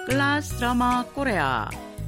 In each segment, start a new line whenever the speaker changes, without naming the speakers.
Kelas Drama Korea.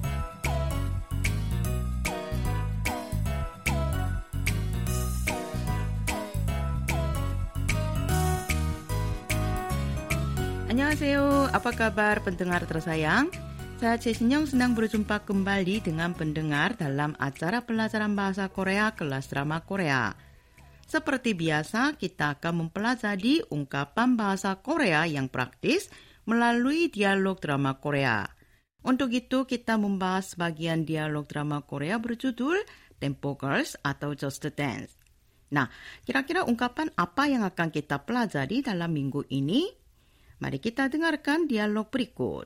Annyeonghaseyo, apa kabar pendengar tersayang? Saya Choi-Shin-young senang berjumpa kembali dengan pendengar dalam acara pelajaran bahasa Korea kelas drama Korea. Seperti biasa, kita akan mempelajari ungkapan bahasa Korea yang praktis melalui dialog drama Korea. Untuk itu, kita membahas bagian dialog drama Korea berjudul Tempo Girls atau Just Dance. Nah, kira-kira ungkapan apa yang akan kita pelajari dalam minggu ini? Mari kita dengarkan dialog berikut.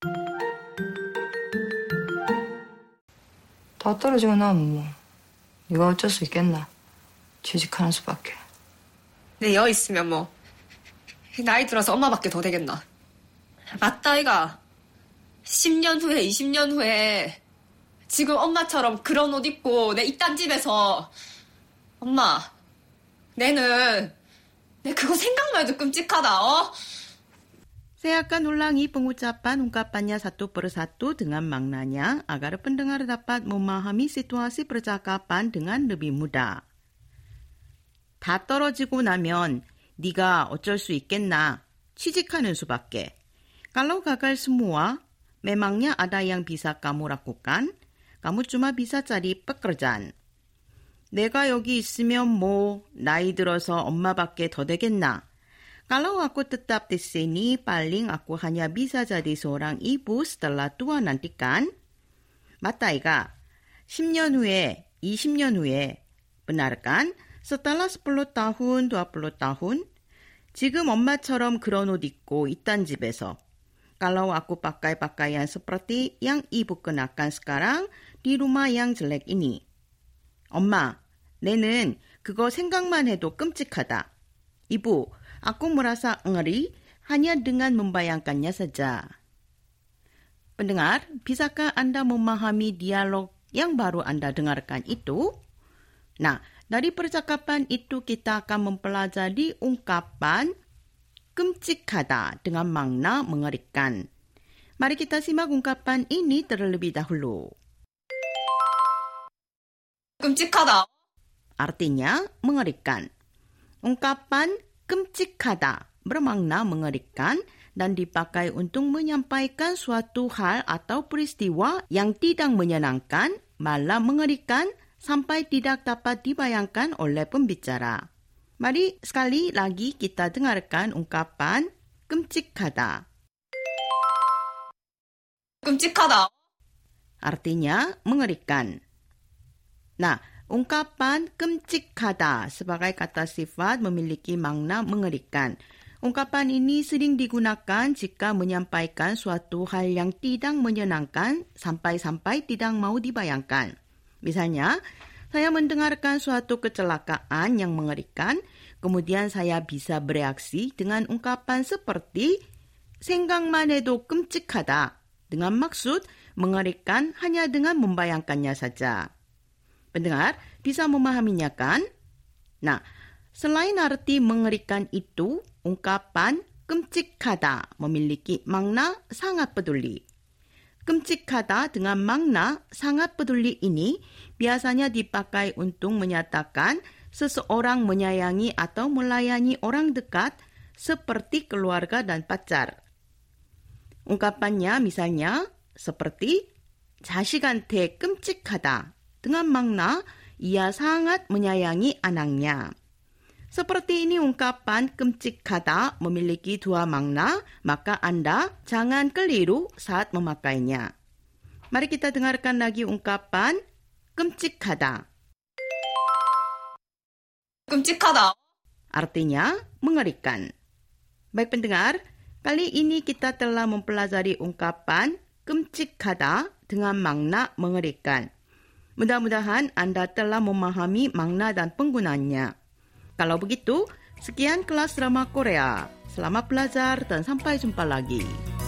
다 떨어지고 나면 뭐 네가 어쩔 수 있겠나. 취직하는 수밖에.
내 여 있으면 뭐 나이 들어서 엄마밖에 더 되겠나. 맞다 이가. 10년 후에 20년 후에 지금 엄마처럼 그런 옷 입고 내 이딴 집에서 엄마 내 그거 생각만 해도 끔찍하다.
Saya akan ulangi pengucapan ungkapannya satu persatu dengan maknanya agar pendengar dapat memahami situasi percakapan dengan lebih mudah. 다 떨어지고 나면 네가 어쩔 수 있겠나? 취직하는 수밖에. Kalau gagal semua, memangnya ada yang bisa kamu lakukan? Kamu cuma bisa cari pekerjaan. 내가 여기 있으면 뭐 나이 들어서 엄마밖에 더 되겠나? Kalau aku tetap di sini, paling aku hanya bisa jadi seorang ibu setelah tua nanti kan? 맞다 이가. 10년 후에, 20년 후에. benar kan? Setelah 10 tahun, 20 tahun. 지금 엄마처럼 그런 옷 입고 있단 집에서. Kalau aku pakai pakaian seperti yang ibu kenakan sekarang di rumah yang jelek ini. 엄마, 내는 그거 생각만 해도 끔찍하다. Ibu, aku merasa ngeri hanya dengan membayangkannya saja. Pendengar, bisakah Anda memahami dialog yang baru Anda dengarkan itu? Nah, dari percakapan itu kita akan mempelajari ungkapan 끔찍하다 dengan makna mengerikan. Mari kita simak ungkapan ini terlebih dahulu.
끔찍하다.
Artinya mengerikan. Ungkapan 끔찍하다 bermakna mengerikan dan dipakai untuk menyampaikan suatu hal atau peristiwa yang tidak menyenangkan, malah mengerikan sampai tidak dapat dibayangkan oleh pembicara. Mari sekali lagi kita dengarkan ungkapan 끔찍하다.
끔찍하다.
Artinya mengerikan. Nah, ungkapan 끔찍하다 sebagai kata sifat memiliki makna mengerikan. Ungkapan ini sering digunakan jika menyampaikan suatu hal yang tidak menyenangkan sampai-sampai tidak mau dibayangkan. Misalnya, saya mendengarkan suatu kecelakaan yang mengerikan, kemudian saya bisa bereaksi dengan ungkapan seperti 생각만 해도 끔찍하다 dengan maksud mengerikan hanya dengan membayangkannya saja. Pendengar, bisa memahaminya kan? Nah, selain arti mengerikan itu, ungkapan 끔찍하다 memiliki makna sangat peduli. 끔찍하다 dengan makna sangat peduli ini biasanya dipakai untuk menyatakan seseorang menyayangi atau melayani orang dekat seperti keluarga dan pacar. Ungkapannya misalnya seperti 자식한테 끔찍하다. Dengan makna, ia sangat menyayangi anaknya. Seperti ini ungkapan 끔찍하다 memiliki dua makna, maka Anda jangan keliru saat memakainya. Mari kita dengarkan lagi ungkapan 끔찍하다.
끔찍하다.
Artinya mengerikan. Baik pendengar, kali ini kita telah mempelajari ungkapan 끔찍하다 dengan makna mengerikan. Mudah-mudahan Anda telah memahami makna dan penggunaannya. Kalau begitu, sekian kelas drama Korea. Selamat belajar dan sampai jumpa lagi.